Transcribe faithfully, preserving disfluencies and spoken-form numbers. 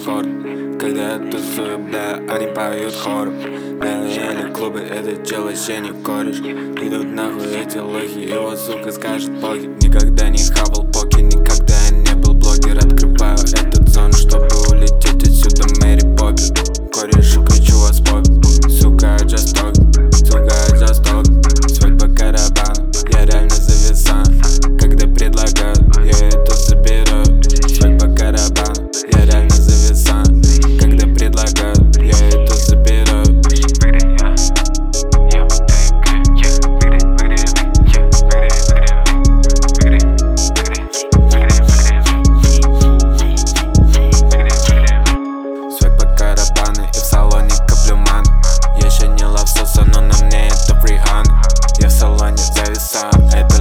хор. Когда я тусую, бля, они поют хором. Или клубы, это чел вообще не кореш. Идут нахуй эти лохи, его сука скажет похи. Никогда не хавал поки, никогда я не был блогер. Открываю этот зон, чтобы улететь отсюда, Мэри Поппер. Корешу, кричу вас поп, сука, джасток, сука, джасток. Свой по карабану, я реально зависан. Когда предлагают, я это заберу. Свой по карабану, я реально зависан. Когда предлагают, я это заберу. И в салоне каплю ман. Я еще не лавсоса, но на мне это фриган. Я в салоне зависаю, это